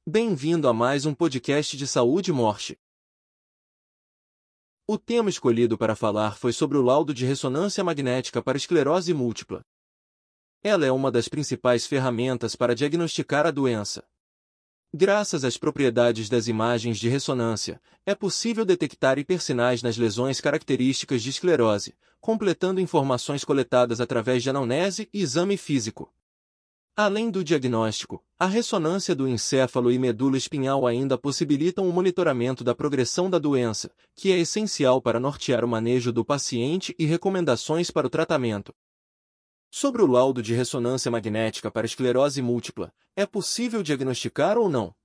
Bem-vindo a mais um podcast de saúde e morte. O tema escolhido para falar foi sobre o laudo de ressonância magnética para esclerose múltipla. Ela é uma das principais ferramentas para diagnosticar a doença. Graças às propriedades das imagens de ressonância, é possível detectar hipersinais nas lesões características de esclerose, completando informações coletadas através de anamnese e exame físico. Além do diagnóstico, a ressonância do encéfalo e medula espinhal ainda possibilitam o monitoramento da progressão da doença, que é essencial para nortear o manejo do paciente e recomendações para o tratamento. Sobre o laudo de ressonância magnética para esclerose múltipla, é possível diagnosticar ou não?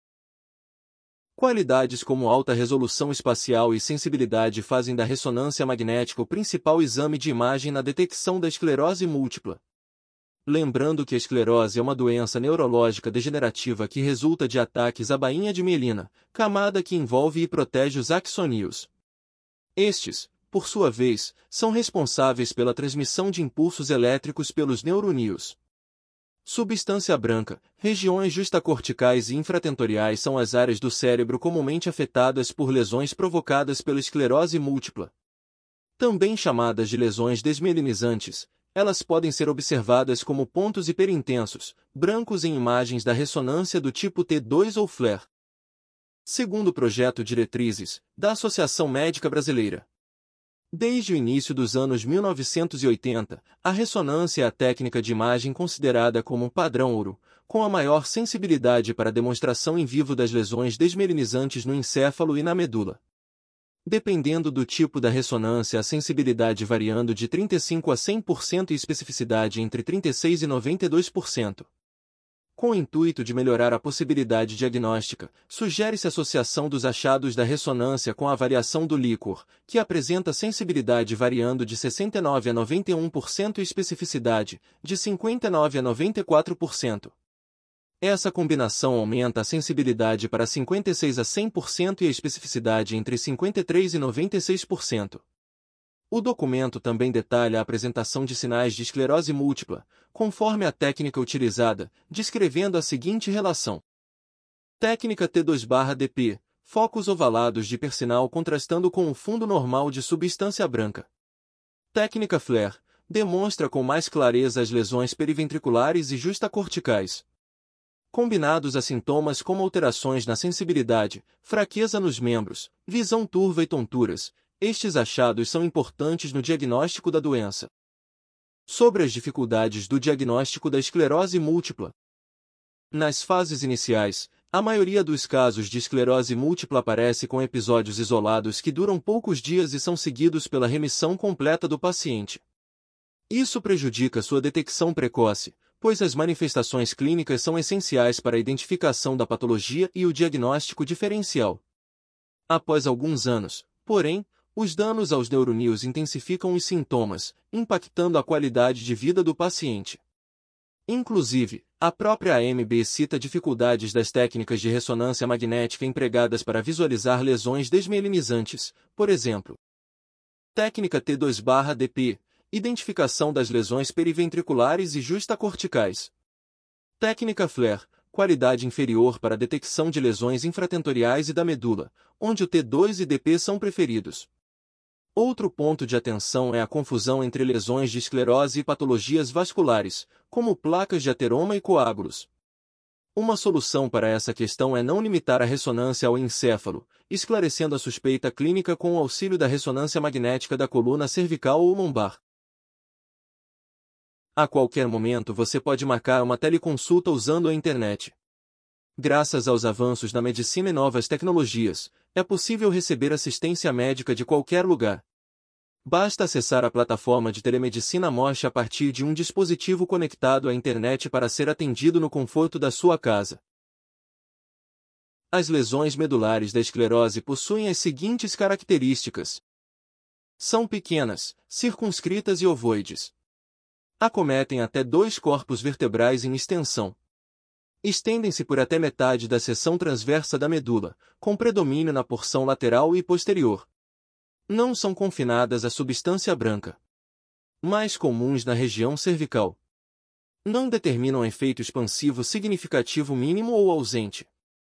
Qualidades como alta resolução espacial e sensibilidade fazem da ressonância magnética o principal exame de imagem na detecção da esclerose múltipla. Lembrando que a esclerose é uma doença neurológica degenerativa que resulta de ataques à bainha de mielina, camada que envolve e protege os axônios. Estes, por sua vez, são responsáveis pela transmissão de impulsos elétricos pelos neurônios. Substância branca, regiões justacorticais e infratentoriais são as áreas do cérebro comumente afetadas por lesões provocadas pela esclerose múltipla. Também chamadas de lesões desmielinizantes, elas podem ser observadas como pontos hiperintensos, brancos em imagens da ressonância do tipo T2 ou FLAIR. Segundo o projeto Diretrizes, da Associação Médica Brasileira. Desde o início dos anos 1980, a ressonância é a técnica de imagem considerada como um padrão ouro, com a maior sensibilidade para a demonstração em vivo das lesões desmielinizantes no encéfalo e na medula. Dependendo do tipo da ressonância, a sensibilidade variando de 35% a 100% e especificidade entre 36% e 92%. Com o intuito de melhorar a possibilidade diagnóstica, sugere-se a associação dos achados da ressonância com a variação do líquor, que apresenta sensibilidade variando de 69% a 91% e especificidade de 59% a 94%. Essa combinação aumenta a sensibilidade para 56% a 100% e a especificidade entre 53% e 96%. O documento também detalha a apresentação de sinais de esclerose múltipla, conforme a técnica utilizada, descrevendo a seguinte relação. Técnica T2/DP, focos ovalados de hipersinal contrastando com o fundo normal de substância branca. Técnica FLAIR, demonstra com mais clareza as lesões periventriculares e justacorticais. Combinados a sintomas como alterações na sensibilidade, fraqueza nos membros, visão turva e tonturas, estes achados são importantes no diagnóstico da doença. Sobre as dificuldades do diagnóstico da esclerose múltipla. Nas fases iniciais, a maioria dos casos de esclerose múltipla aparece com episódios isolados que duram poucos dias e são seguidos pela remissão completa do paciente. Isso prejudica sua detecção precoce, pois as manifestações clínicas são essenciais para a identificação da patologia e o diagnóstico diferencial. Após alguns anos, porém, os danos aos neurônios intensificam os sintomas, impactando a qualidade de vida do paciente. Inclusive, a própria AMB cita dificuldades das técnicas de ressonância magnética empregadas para visualizar lesões desmielinizantes, por exemplo. Técnica T2/DP, identificação das lesões periventriculares e justacorticais. Técnica FLAIR, qualidade inferior para a detecção de lesões infratentoriais e da medula, onde o T2 e DP são preferidos. Outro ponto de atenção é a confusão entre lesões de esclerose e patologias vasculares, como placas de ateroma e coágulos. Uma solução para essa questão é não limitar a ressonância ao encéfalo, esclarecendo a suspeita clínica com o auxílio da ressonância magnética da coluna cervical ou lombar. A qualquer momento você pode marcar uma teleconsulta usando a internet. Graças aos avanços na medicina e novas tecnologias, é possível receber assistência médica de qualquer lugar. Basta acessar a plataforma de telemedicina Mosh a partir de um dispositivo conectado à internet para ser atendido no conforto da sua casa. As lesões medulares da esclerose possuem as seguintes características. São pequenas, circunscritas e ovoides. Acometem até 2 corpos vertebrais em extensão. Estendem-se por até metade da seção transversa da medula, com predomínio na porção lateral e posterior. Não são confinadas à substância branca. Mais comuns na região cervical. Não determinam efeito expansivo significativo mínimo ou ausente.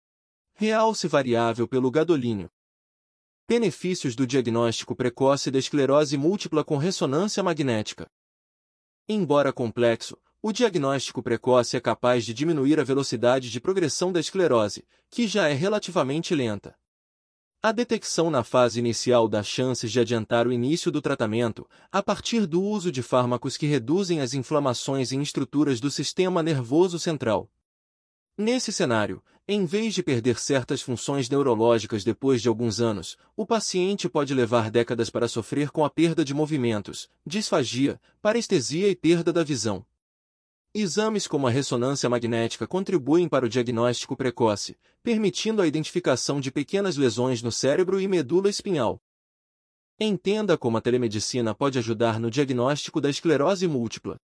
realce variável pelo gadolínio. Benefícios do diagnóstico precoce da esclerose múltipla com ressonância magnética. Embora complexo, o diagnóstico precoce é capaz de diminuir a velocidade de progressão da esclerose, que já é relativamente lenta. A detecção na fase inicial dá chances de adiantar o início do tratamento, a partir do uso de fármacos que reduzem as inflamações em estruturas do sistema nervoso central. Nesse cenário, em vez de perder certas funções neurológicas depois de alguns anos, o paciente pode levar décadas para sofrer com a perda de movimentos, disfagia, parestesia e perda da visão. Exames como a ressonância magnética contribuem para o diagnóstico precoce, permitindo a identificação de pequenas lesões no cérebro e medula espinhal. Entenda como a telemedicina pode ajudar no diagnóstico da esclerose múltipla.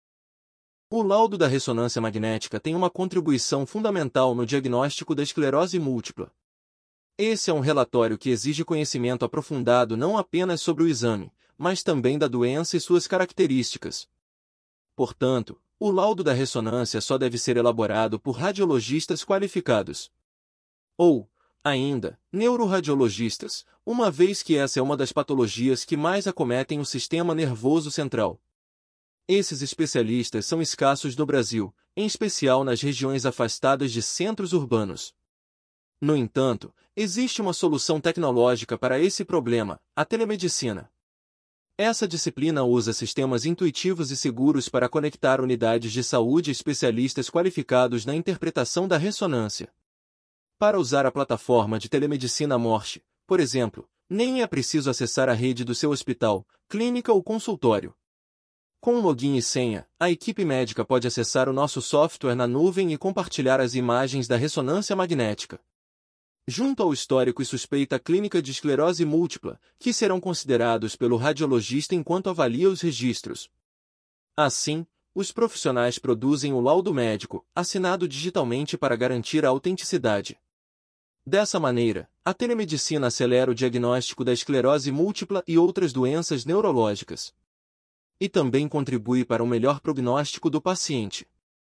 O laudo da ressonância magnética tem uma contribuição fundamental no diagnóstico da esclerose múltipla. Esse é um relatório que exige conhecimento aprofundado não apenas sobre o exame, mas também da doença e suas características. Portanto, o laudo da ressonância só deve ser elaborado por radiologistas qualificados. Ou, ainda, neuroradiologistas, uma vez que essa é uma das patologias que mais acometem o sistema nervoso central. Esses especialistas são escassos no Brasil, em especial nas regiões afastadas de centros urbanos. No entanto, existe uma solução tecnológica para esse problema, a telemedicina. Essa disciplina usa sistemas intuitivos e seguros para conectar unidades de saúde e especialistas qualificados na interpretação da ressonância. Para usar a plataforma de telemedicina Morse, por exemplo, nem é preciso acessar a rede do seu hospital, clínica ou consultório. Com login e senha, a equipe médica pode acessar o nosso software na nuvem e compartilhar as imagens da ressonância magnética, junto ao histórico e suspeita clínica de esclerose múltipla, que serão considerados pelo radiologista enquanto avalia os registros. Assim, os profissionais produzem o laudo médico, assinado digitalmente para garantir a autenticidade. Dessa maneira, a telemedicina acelera o diagnóstico da esclerose múltipla e outras doenças neurológicas. E também contribui para um melhor prognóstico do paciente.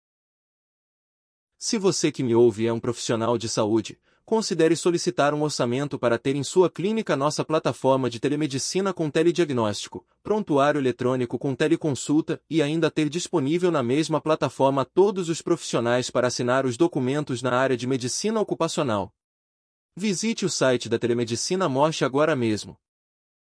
Se você que me ouve é um profissional de saúde, considere solicitar um orçamento para ter em sua clínica nossa plataforma de telemedicina com telediagnóstico, prontuário eletrônico com teleconsulta e ainda ter disponível na mesma plataforma todos os profissionais para assinar os documentos na área de medicina ocupacional. Visite o site da Telemedicina Morse agora mesmo.